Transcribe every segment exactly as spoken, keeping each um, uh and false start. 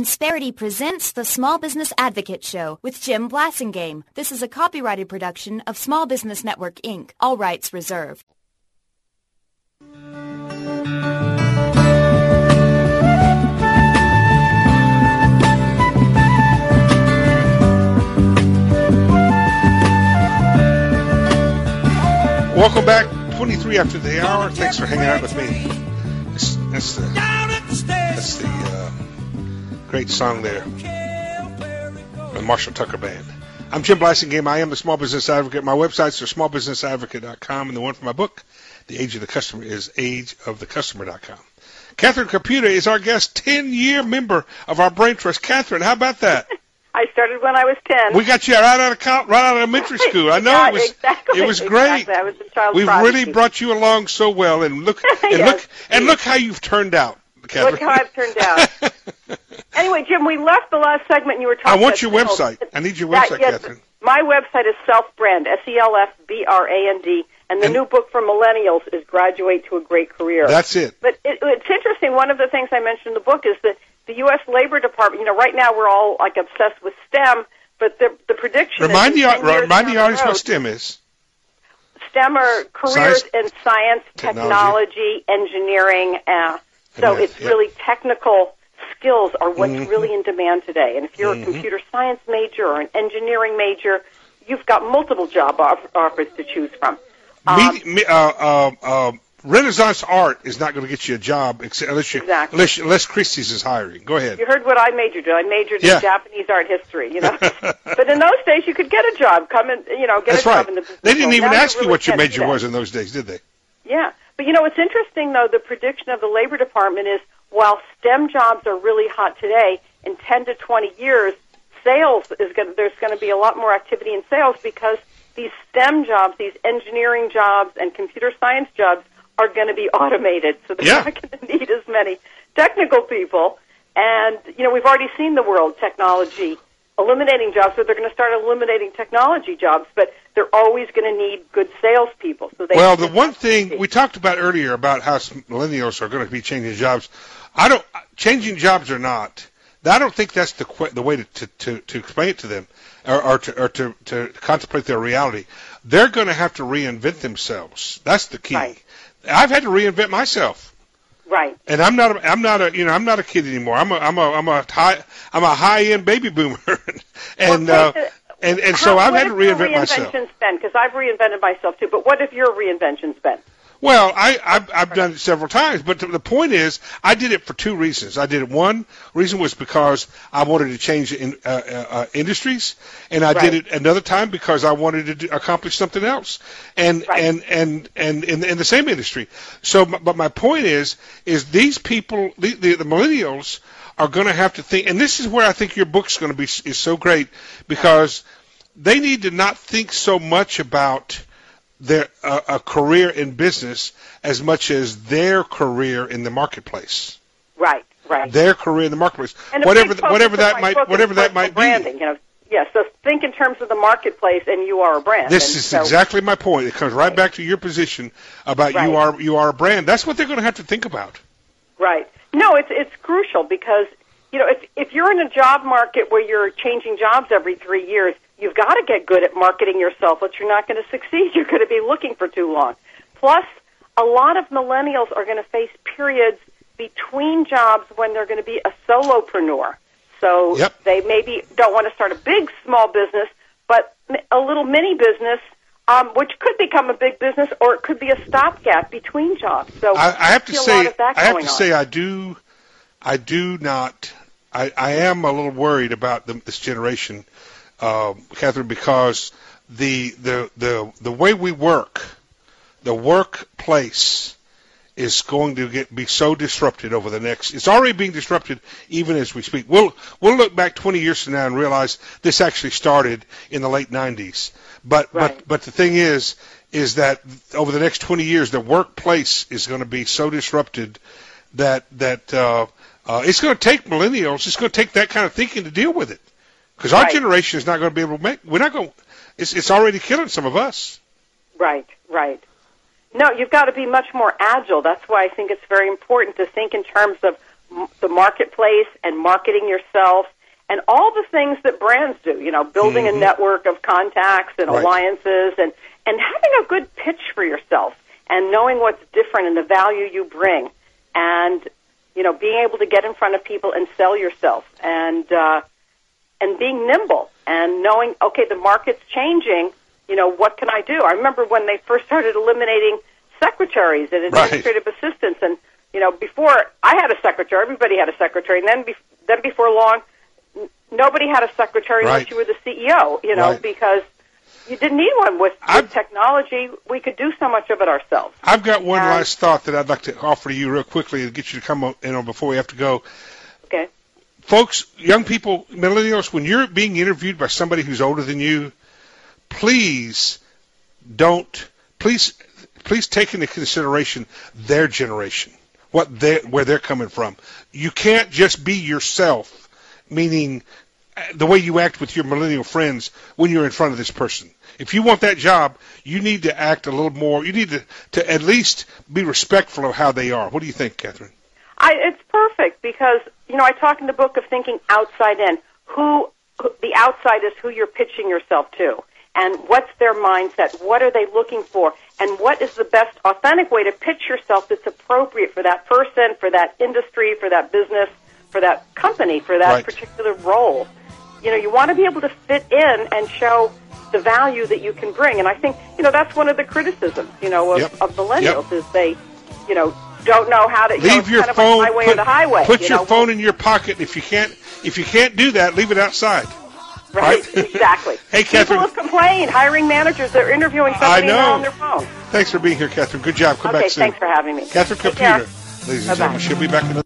Insperity presents the Small Business Advocate Show with Jim Blasingame. This is a copyrighted production of Small Business Network, Incorporated. All rights reserved. Welcome back, twenty-three after the hour. Thanks for hanging out with me. That's, that's the, that's the uh, great song there, the Marshall Tucker Band. I'm Jim Blasingame. I am the Small Business Advocate. My websites are small business advocate dot com, and the one for my book, The Age of the Customer, is age of the customer dot com. Catherine Caputa is our guest, ten-year member of our Brain Trust. Catherine, how about that? I started when I was ten. We got you right out of right out of elementary school. I know yeah, it was exactly, it was great. Exactly. I was a child We've prodigy. really brought you along so well, and look and Yes. look and look how you've turned out, Catherine. Look how I've turned out. Anyway, Jim, we left the last segment and you were talking I want about your sales. website. I need your That- website, yes, Catherine. My website is Self-Brand, S E L F B R A N D, and the And- new book for millennials is Graduate to a Great Career. That's it. But it, it's interesting, one of the things I mentioned in the book is that the U S Labor Department, you know, right now we're all like obsessed with STEM, but the, the prediction Remind is the in ten years remind the down audience what road, STEM is. STEM are careers Science, in science, technology. technology, engineering. Uh, so And math, it's yep. really technical skills are what's Mhm. really in demand today. And if you're Mhm. a computer science major or an engineering major, you've got multiple job off- offers to choose from. Um, Me, me, uh, uh, uh, Renaissance art is not going to get you a job except, unless you Exactly. unless, unless Christie's is hiring. Go ahead. You heard what I majored in. I majored Yeah. in Japanese art history, you know. But in those days, you could get a job, come and, you know, get That's a job right. in the business They didn't world. even Now ask you really what your can't do major that. was in those days, did they? Yeah. But, you know, what's interesting, though, the prediction of the Labor Department is while STEM jobs are really hot today, in ten to twenty years, sales is going to, there's going to be a lot more activity in sales because these STEM jobs, these engineering jobs and computer science jobs are going to be automated. So they're Yeah. not going to need as many technical people. And, you know, we've already seen the world technology eliminating jobs, but they're going to start eliminating technology jobs, but they're always going to need good salespeople. So they Well, the one thing we talked about earlier about how millennials are going to be changing jobs, I don't changing jobs or not. I don't think that's the que- the way to, to, to, to explain it to them, or, or, to, or to, to contemplate their reality. They're going to have to reinvent themselves. That's the key. Right. I've had to reinvent myself, Right. and I'm not a, I'm not a you know I'm not a kid anymore. I'm a I'm a I'm a high I'm a high end baby boomer, and Well, uh, take the- and and How- so I've what had to have your reinvent myself. reinventions been? Because I've reinvented myself too. But what have your reinventions been? Well, I, I've, I've done it several times, but the point is, I did it for two reasons. I did it, one reason was because I wanted to change in, uh, uh, industries, and I Right. did it another time because I wanted to do, accomplish something else, and Right. and and and in, in the same industry. So, but my point is, is these people, the, the, the millennials, are going to have to think, and this is where I think your book's going to be is so great because they need to not think so much about their uh, a career in business as much as their career in the marketplace. Right. Right. Their career in the marketplace, And a whatever big th- focus whatever of that my might book is whatever that personal might branding, be. You know, yeah. So think in terms of the marketplace, and you are a brand. This and is so, exactly my point. It comes right back to your position about Right. you are you are a brand. That's what they're going to have to think about. Right. No, it's it's crucial because you know if if you're in a job market where you're changing jobs every three years, you've got to get good at marketing yourself, or you're not going to succeed. You're going to be looking for too long. Plus, a lot of millennials are going to face periods between jobs when they're going to be a solopreneur. So Yep. they maybe don't want to start a big small business, but a little mini business, um, which could become a big business, or it could be a stopgap between jobs. So I, I have to see a say, lot of that I have going to on. say, I do, I do not, I, I am a little worried about the, this generation, uh, Catherine, because the the the the way we work, the workplace, is going to get be so disrupted over the next. It's already being disrupted even as we speak. We'll we'll look back twenty years from now and realize this actually started in the late nineties. But Right. but but the thing is, is that over the next twenty years, the workplace is going to be so disrupted that that uh, uh, it's going to take millennials. It's going to take that kind of thinking to deal with it, because our Right. generation is not going to be able to make. We're not going. It's it's already killing some of us. Right, right. No, you've got to be much more agile. That's why I think it's very important to think in terms of m- the marketplace and marketing yourself and all the things that brands do, you know, building mm-hmm. a network of contacts and right. alliances and, and having a good pitch for yourself and knowing what's different and the value you bring and, you know, being able to get in front of people and sell yourself and, uh, and being nimble and knowing, okay, the market's changing, you know, what can I do? I remember when they first started eliminating secretaries and administrative right. assistants and, you know, before I had a secretary, everybody had a secretary, and then, be, then before long, n- nobody had a secretary right. unless you were the C E O, you know, right. because you didn't need one. With, with technology, we could do so much of it ourselves. I've got one and, last thought that I'd like to offer to you real quickly to get you to come in on before we have to go. Okay. Folks, young people, millennials, when you're being interviewed by somebody who's older than you, please don't, please, please take into consideration their generation. What they where they're coming from. You can't just be yourself, meaning the way you act with your millennial friends when you're in front of this person. If you want that job, you need to act a little more. You need to, to at least be respectful of how they are. What do you think, Catherine? I, it's perfect because, you know, I talk in the book of thinking outside in. Who, who the outside is who you're pitching yourself to. And what's their mindset? What are they looking for? And what is the best authentic way to pitch yourself that's appropriate for that person, for that industry, for that business, for that company, for that right. particular role? You know, you want to be able to fit in and show the value that you can bring. And I think, you know, that's one of the criticisms, you know, of, yep. of millennials yep. is they, you know, don't know how to, you leave know, your kind phone, of like my way put, or the highway. Put you your know? phone in your pocket. If you can't, if you can't do that, leave it outside. Right, right? exactly. Hey, Catherine. People have complained, hiring managers, they're interviewing somebody I know. and they're on their phone. Thanks for being here, Catherine. Good job. Come okay, back soon. thanks for having me. Catherine Take Computer, care. ladies and gentlemen. She'll be back in a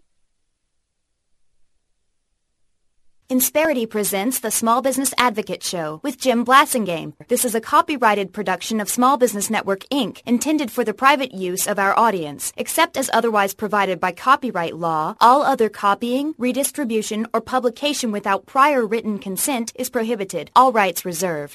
Insperity presents the Small Business Advocate Show with Jim Blasingame. This is a copyrighted production of Small Business Network, Incorporated, intended for the private use of our audience. Except as otherwise provided by copyright law, all other copying, redistribution, or publication without prior written consent is prohibited. All rights reserved.